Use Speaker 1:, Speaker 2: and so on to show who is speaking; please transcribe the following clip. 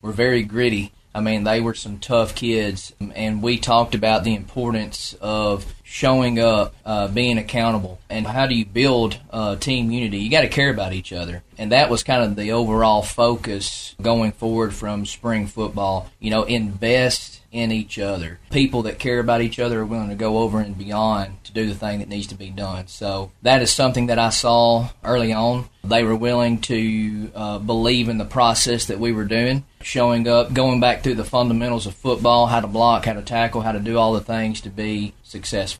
Speaker 1: were very gritty. I mean, they were some tough kids, and we talked about the importance of showing up, being accountable, and how do you build team unity. You got to care about each other, and that was kind of the overall focus going forward from spring football. Invest in each other. People that care about each other are willing to go over and beyond to do the thing that needs to be done. So that is something that I saw early on. They were willing to believe in the process that we were doing, showing up, going back through the fundamentals of football, how to block, how to tackle, how to do all the things to be successful.